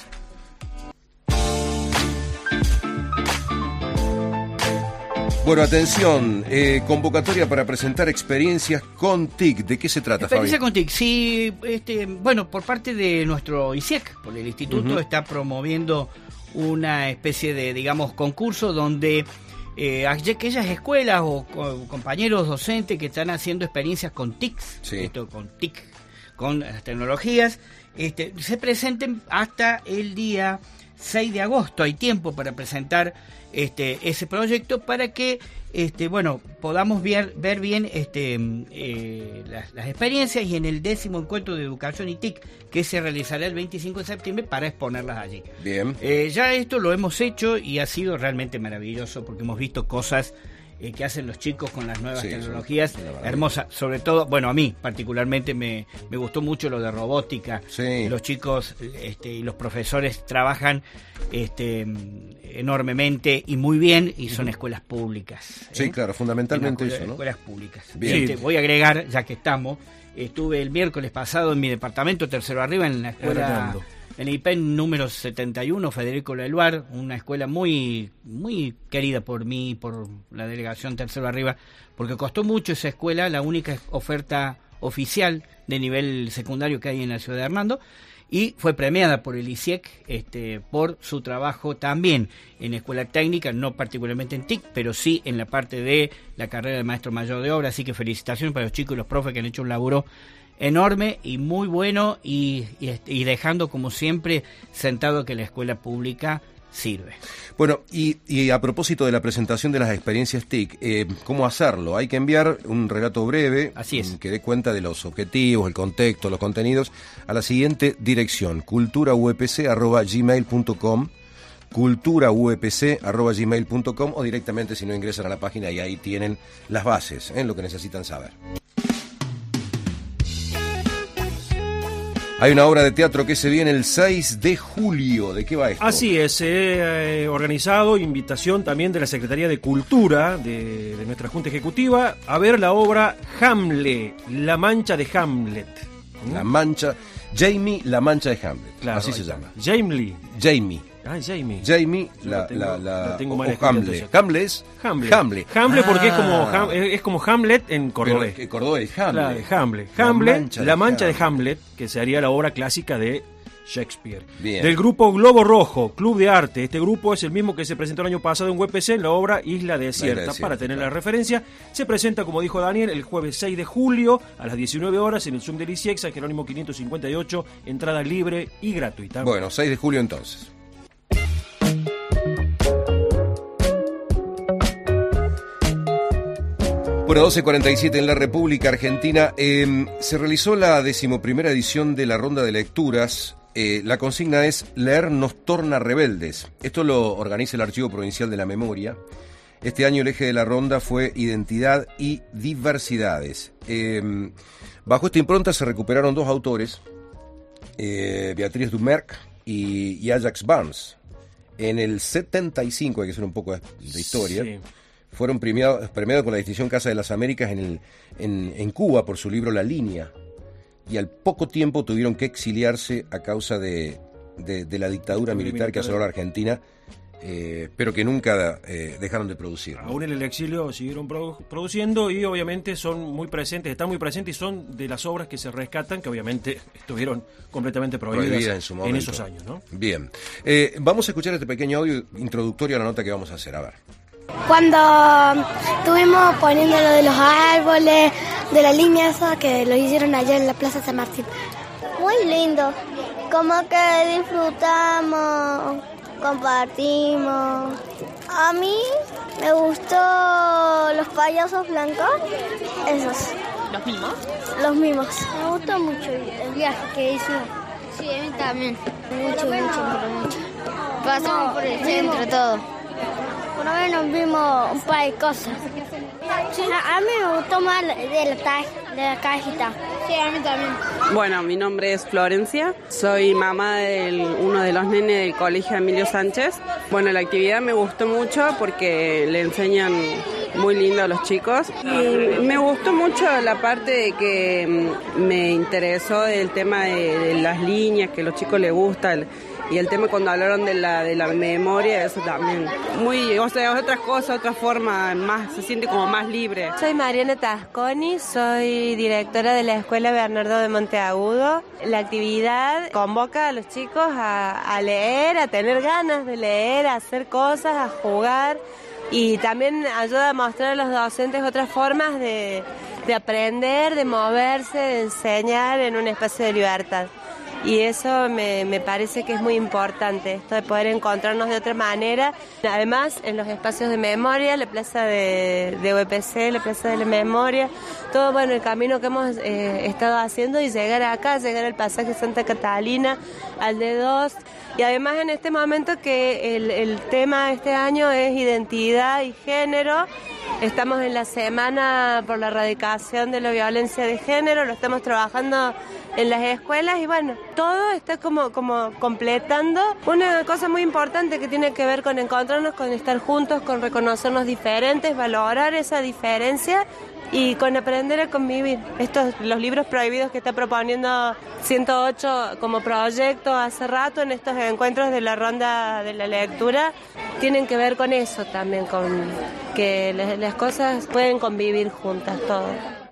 Bueno, atención, convocatoria para presentar experiencias con TIC. ¿De qué se trata, Fabi? Experiencia con TIC, sí, bueno, por parte de nuestro ICIEC, por el instituto, está promoviendo una especie de, digamos, concurso donde aquellas escuelas o compañeros docentes que están haciendo experiencias con TICs, con las tecnologías, se presenten hasta el día 6 de agosto. Hay tiempo para presentar ese proyecto para que podamos ver bien las experiencias, y en el 10º encuentro de educación y TIC, que se realizará el 25 de septiembre, para exponerlas allí. Bien. Ya esto lo hemos hecho y ha sido realmente maravilloso, porque hemos visto cosas que hacen los chicos con las nuevas tecnologías, hermosas. Sobre todo, bueno, a mí particularmente me gustó mucho lo de robótica. Los chicos y los profesores trabajan enormemente y muy bien, y son escuelas públicas. Sí, claro, fundamentalmente eso, ¿no? Escuelas públicas. Bien. Voy a agregar, ya que estamos, estuve el miércoles pasado en mi departamento, tercero arriba, en la escuela... En el IPEN número 71, Federico Leluar, una escuela muy muy querida por mí, por la delegación tercero arriba, porque costó mucho esa escuela, la única oferta oficial de nivel secundario que hay en la ciudad de Armando, y fue premiada por el ICIEC por su trabajo también en escuela técnica, no particularmente en TIC, pero sí en la parte de la carrera de maestro mayor de obra. Así que felicitaciones para los chicos y los profes, que han hecho un laburo enorme y muy bueno, y dejando, como siempre, sentado que la escuela pública sirve. Bueno, y a propósito de la presentación de las experiencias TIC, ¿cómo hacerlo? Hay que enviar un relato breve, así es, que dé cuenta de los objetivos, el contexto, los contenidos, a la siguiente dirección: culturauepc@gmail.com, culturauepc@gmail.com, o directamente, si no, ingresan a la página y ahí tienen las bases, lo que necesitan saber. Hay una obra de teatro que se viene el 6 de julio. ¿De qué va esto? Así es, organizado, invitación también de la Secretaría de Cultura de nuestra Junta Ejecutiva, a ver la obra Hamlet, La Mancha de Hamlet. Jamie, La Mancha de Hamlet. Claro, así se llama. Jamie. Jamie, tengo mal Hamlet. Hamlet. Hamlet porque es como Hamlet en cordobés. Pero cordobés, Hamlet. Claro, Hamlet, La Mancha de Hamlet, que sería la obra clásica de Shakespeare. Bien. Del grupo Globo Rojo, Club de Arte. Este grupo es el mismo que se presentó el año pasado en UPC en la obra Isla Desierta. Para tener la referencia, se presenta, como dijo Daniel, el jueves 6 de julio a las 19 horas en el Zoom del ICIEX, San Jerónimo 558, entrada libre y gratuita. Bueno, 6 de julio entonces. Bueno, 12:47 en la República Argentina. Se realizó la 11ª edición de la ronda de lecturas. La consigna es: leer nos torna rebeldes. Esto lo organiza el Archivo Provincial de la Memoria. Este año el eje de la ronda fue identidad y diversidades. Bajo esta impronta se recuperaron 2 autores, Beatriz Dumerc y Ajax Barnes. En el 75, hay que hacer un poco de historia. Sí. fueron premiados con la distinción Casa de las Américas en Cuba por su libro La Línea, y al poco tiempo tuvieron que exiliarse a causa de la dictadura militar que asoló la Argentina, pero que nunca dejaron de producir, ¿no? Aún en el exilio siguieron produciendo y obviamente son muy presentes, están muy presentes y son de las obras que se rescatan, que obviamente estuvieron completamente prohibidas en su momento, en esos años, ¿no? Bien, vamos a escuchar este pequeño audio introductorio a la nota que vamos a hacer, a ver. Cuando estuvimos poniendo lo de los árboles, de la línea esa que lo hicieron allá en la Plaza San Martín. Muy lindo, como que disfrutamos, compartimos. A mí me gustó los payasos blancos, esos. ¿Los mimos? Los mimos. Me gustó mucho el viaje que hicimos. Sí, a mí también. Mucho. Pasamos por el centro todo. Por lo menos vimos un par de cosas. Sí, a mí me gustó más de la cajita. Sí, a mí también. Bueno, mi nombre es Florencia, soy mamá de uno de los nenes del colegio Emilio Sánchez. Bueno, la actividad me gustó mucho porque le enseñan muy lindo a los chicos. Y me gustó mucho la parte de que me interesó el tema de las líneas, que a los chicos les gusta. Y el tema cuando hablaron de la memoria, eso también. O sea, otras cosas, otra forma, se siente como más libre. Soy Mariana Tasconi, soy directora de la Escuela Bernardo de Monteagudo. La actividad convoca a los chicos a leer, a tener ganas de leer, a hacer cosas, a jugar. Y también ayuda a mostrar a los docentes otras formas de aprender, de moverse, de enseñar en un espacio de libertad. Y eso me parece que es muy importante, esto de poder encontrarnos de otra manera. Además, en los espacios de memoria, la plaza de UPC, la plaza de la memoria, todo bueno, el camino que hemos estado haciendo y llegar acá, llegar al pasaje Santa Catalina, al D2. Y además en este momento que el tema de este año es identidad y género. Estamos en la semana por la erradicación de la violencia de género, lo estamos trabajando en las escuelas y bueno, todo está como completando una cosa muy importante que tiene que ver con encontrarnos, con estar juntos, con reconocernos diferentes, valorar esa diferencia y con aprender a convivir. Los libros prohibidos que está proponiendo 108 como proyecto hace rato en estos encuentros de la ronda de la lectura, tienen que ver con eso también, con que las cosas pueden convivir juntas, todo.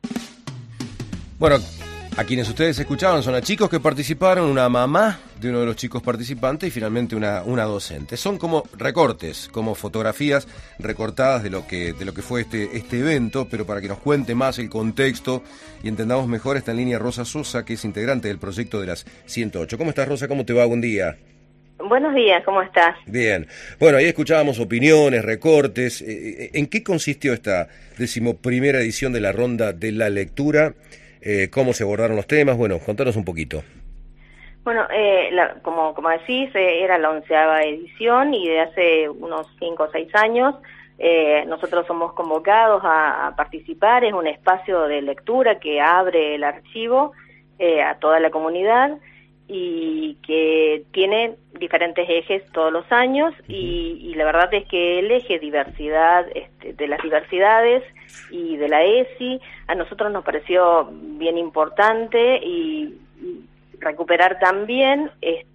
Bueno, a quienes ustedes escuchaban son a chicos que participaron, una mamá de uno de los chicos participantes y finalmente una docente. Son como recortes, como fotografías recortadas de lo que fue este evento, pero para que nos cuente más el contexto y entendamos mejor está en línea Rosa Sosa, que es integrante del proyecto de las 108. ¿Cómo estás, Rosa? ¿Cómo te va? Buen día. Buenos días, ¿cómo estás? Bien. Bueno, ahí escuchábamos opiniones, recortes. ¿En qué consistió esta 11ª edición de la Ronda de la Lectura? ¿Cómo se abordaron los temas? Bueno, contanos un poquito. Bueno, como decís, era la 11ª edición y de hace unos 5 o 6 años nosotros somos convocados a participar. Es un espacio de lectura que abre el archivo a toda la comunidad y que tiene diferentes ejes todos los años y la verdad es que el eje diversidad de las diversidades y de la ESI a nosotros nos pareció bien importante y recuperar también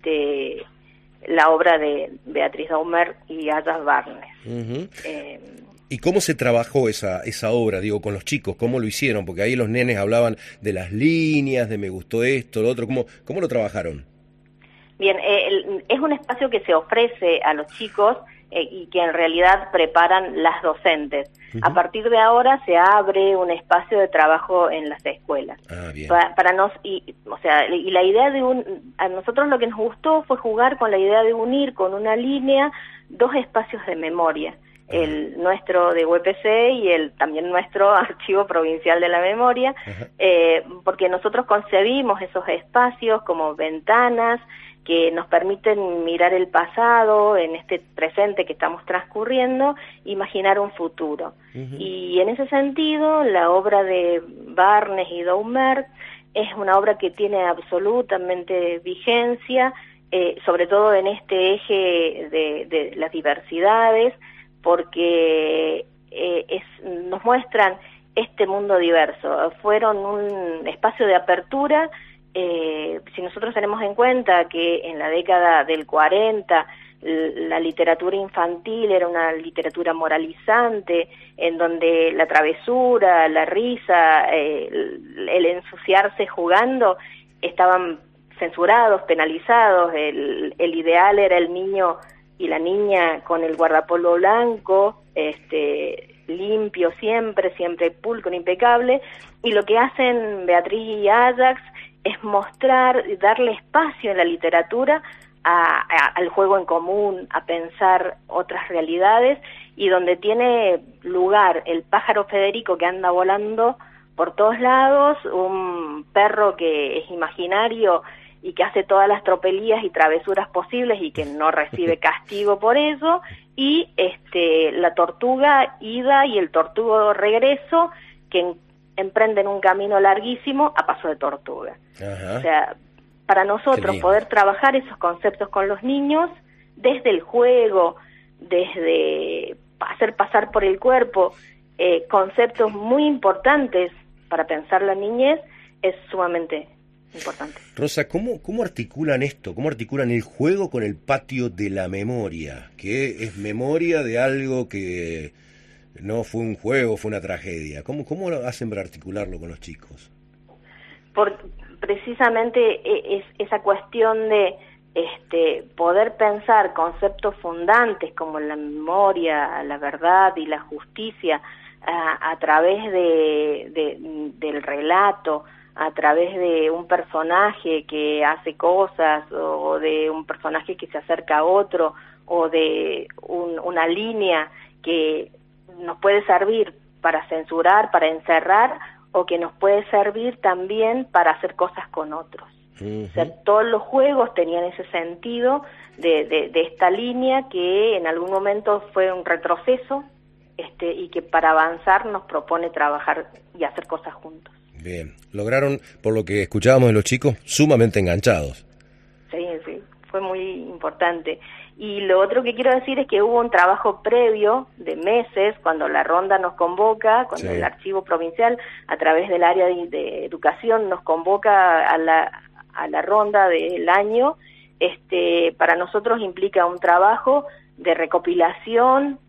la obra de Beatriz Daumer y Ayas Barnes. Uh-huh. ¿Y cómo se trabajó esa obra, digo, con los chicos? ¿Cómo lo hicieron? Porque ahí los nenes hablaban de las líneas, de me gustó esto, lo otro. ¿Cómo lo trabajaron? Bien, es un espacio que se ofrece a los chicos y que en realidad preparan las docentes. Uh-huh. A partir de ahora se abre un espacio de trabajo en las escuelas. Ah, bien. Para y la idea a nosotros lo que nos gustó fue jugar con la idea de unir con una línea 2 espacios de memoria. El nuestro de UPC y también nuestro Archivo Provincial de la Memoria, porque nosotros concebimos esos espacios como ventanas que nos permiten mirar el pasado en este presente que estamos transcurriendo, imaginar un futuro. Uh-huh. Y en ese sentido, la obra de Barnes y Daumer es una obra que tiene absolutamente vigencia, sobre todo en este eje de las diversidades, porque nos muestran este mundo diverso. Fueron un espacio de apertura. Si nosotros tenemos en cuenta que en la década del 40 la literatura infantil era una literatura moralizante, en donde la travesura, la risa, el ensuciarse jugando estaban censurados, penalizados. El ideal era el niño y la niña con el guardapolvo blanco, limpio siempre pulcro, impecable. Y lo que hacen Beatriz y Ajax es mostrar, darle espacio en la literatura al juego en común, a pensar otras realidades, y donde tiene lugar el pájaro Federico que anda volando por todos lados, un perro que es imaginario y que hace todas las tropelías y travesuras posibles y que no recibe castigo por eso, y la tortuga ida y el tortugo regreso, que emprenden un camino larguísimo a paso de tortuga. Ajá. O sea, para nosotros poder trabajar esos conceptos con los niños, desde el juego, desde hacer pasar por el cuerpo conceptos muy importantes para pensar la niñez, es sumamente importante. Rosa, ¿cómo articulan esto? ¿Cómo articulan el juego con el patio de la memoria? Que es memoria de algo que no fue un juego, fue una tragedia. ¿Cómo lo hacen para articularlo con los chicos? Precisamente es esa cuestión de poder pensar conceptos fundantes como la memoria, la verdad y la justicia a través del relato, a través de un personaje que hace cosas, o de un personaje que se acerca a otro, o de una línea que nos puede servir para censurar, para encerrar, o que nos puede servir también para hacer cosas con otros. Uh-huh. O sea, todos los juegos tenían ese sentido de esta línea que en algún momento fue un retroceso, y que para avanzar nos propone trabajar y hacer cosas juntos. Bien, lograron, por lo que escuchábamos de los chicos, sumamente enganchados. Sí, fue muy importante. Y lo otro que quiero decir es que hubo un trabajo previo de meses, cuando la ronda nos convoca, cuando el archivo provincial, a través del área de educación, nos convoca a la ronda del año. Para nosotros implica un trabajo de recopilación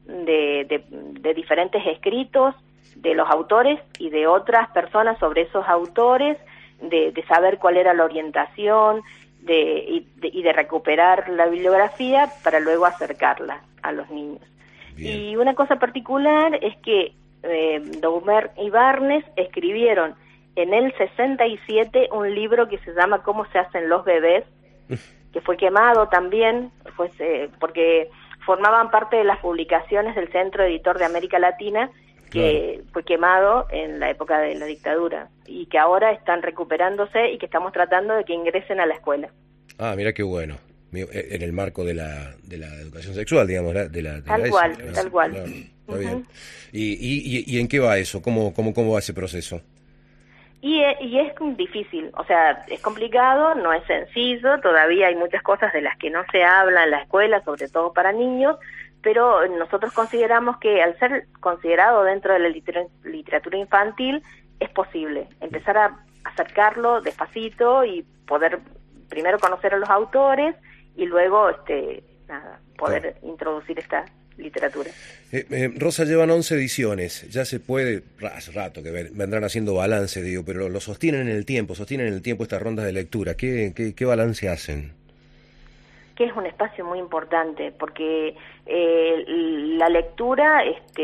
de diferentes escritos de los autores y de otras personas sobre esos autores, de saber cuál era la orientación, y de recuperar la bibliografía para luego acercarla a los niños. Bien. Y una cosa particular es que Daumer y Barnes escribieron en el 67 un libro que se llama ¿Cómo se hacen los bebés?, que fue quemado también, porque formaban parte de las publicaciones del Centro Editor de América Latina, que fue quemado en la época de la dictadura, y que ahora están recuperándose y que estamos tratando de que ingresen a la escuela. Ah, mira qué bueno. En el marco de la educación sexual, digamos, tal cual. Claro, está bien. ¿Y en qué va eso? ¿Cómo va ese proceso? Y es difícil, o sea, es complicado, no es sencillo, todavía hay muchas cosas de las que no se habla en la escuela, sobre todo para niños, pero nosotros consideramos que al ser considerado dentro de la literatura infantil, es posible empezar a acercarlo despacito y poder primero conocer a los autores y luego poder introducir esta literatura. Rosa, llevan 11 ediciones, ya se puede, hace rato que vendrán haciendo balance, digo, pero lo sostienen en el tiempo estas rondas de lectura. ¿Qué balance hacen? Que es un espacio muy importante, porque la lectura,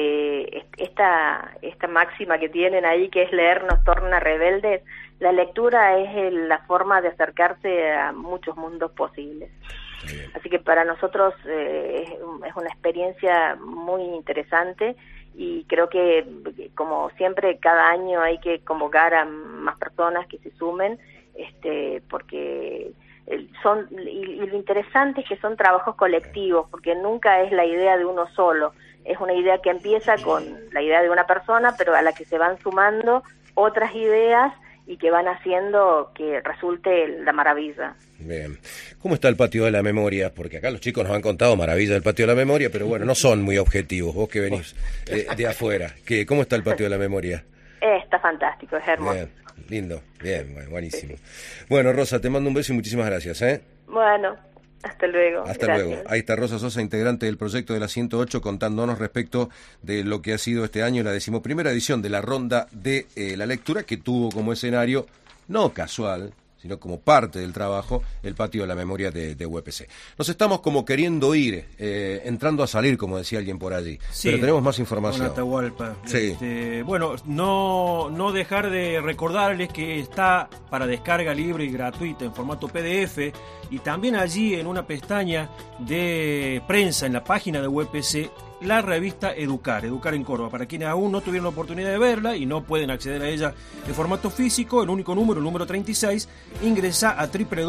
esta máxima que tienen ahí, que es leer nos torna rebeldes, la lectura es la forma de acercarse a muchos mundos posibles. Así que para nosotros es una experiencia muy interesante, y creo que, como siempre, cada año hay que convocar a más personas que se sumen, porque y lo interesante es que son trabajos colectivos, porque nunca es la idea de uno solo, es una idea que empieza con la idea de una persona, pero a la que se van sumando otras ideas, y que van haciendo que resulte la maravilla. Bien. ¿Cómo está el patio de la memoria? Porque acá los chicos nos han contado maravillas del patio de la memoria, pero bueno, no son muy objetivos, vos que venís de afuera. ¿Cómo está el patio de la memoria? Está fantástico, es hermoso. Bien, lindo, bien, bueno, buenísimo. Bueno, Rosa, te mando un beso y muchísimas gracias, ¿eh? Bueno, hasta luego. Hasta Gracias. luego. Ahí está Rosa Sosa, integrante del proyecto de la 108, contándonos respecto de lo que ha sido este año la 11ª edición de la ronda de la lectura, que tuvo como escenario, no casual, sino como parte del trabajo, el patio de la memoria de UPC. Nos estamos como queriendo ir, entrando a salir, como decía alguien por allí, sí, pero tenemos más información. Atahualpa. Sí. Bueno, no dejar de recordarles que está para descarga libre y gratuita en formato PDF, y también allí en una pestaña de prensa en la página de UPC, la revista Educar en Córdoba. Para quienes aún no tuvieron la oportunidad de verla y no pueden acceder a ella en formato físico, el único número, el número 36, ingresa a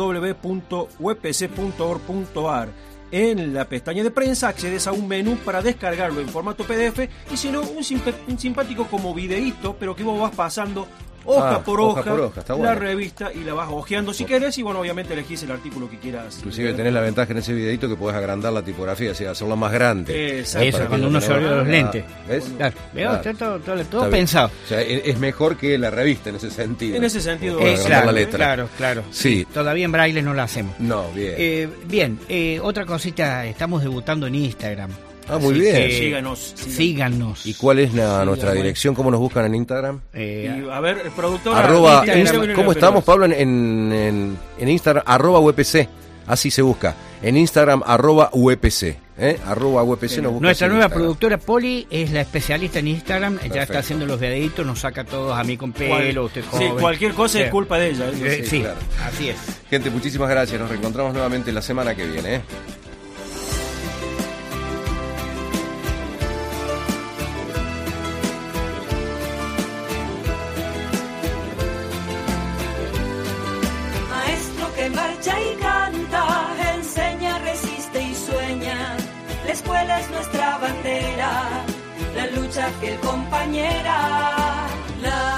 www.upc.org.ar. En la pestaña de prensa accedes a un menú para descargarlo en formato PDF, y si no, un simpático como videíto, pero que vos vas pasando hoja por hoja la bueno. revista, y la vas hojeando si querés, y bueno, obviamente elegís el artículo que quieras. Inclusive tenés la ventaja en ese videito que podés agrandar la tipografía, o sea, hacerla más grande. Eso, cuando uno se olvida los lentes. ¿Ves? Claro, Claro. todo pensado. O sea, es mejor que la revista en ese sentido. En ese sentido, la letra. Claro. Sí. Todavía en braille no la hacemos. No, bien. Bien, otra cosita, estamos debutando en Instagram. Ah, muy bien. Síganos. ¿Y cuál es nuestra dirección? ¿Cómo nos buscan en Instagram? Y, a ver, el productor. ¿Cómo estamos, Pablo? En Instagram, @UPC. Así se busca. En Instagram, @UPC. @UPC nos busca. Nuestra nueva productora Poli es la especialista en Instagram. Perfecto. Ya está haciendo los videitos, nos saca todos a mí con pelo, usted joven. Sí, cualquier cosa es culpa de ella. Sí, claro. Así es. Gente, muchísimas gracias. Nos reencontramos nuevamente la semana que viene. Marcha y canta, enseña, resiste y sueña. La escuela es nuestra bandera, la lucha fiel compañera.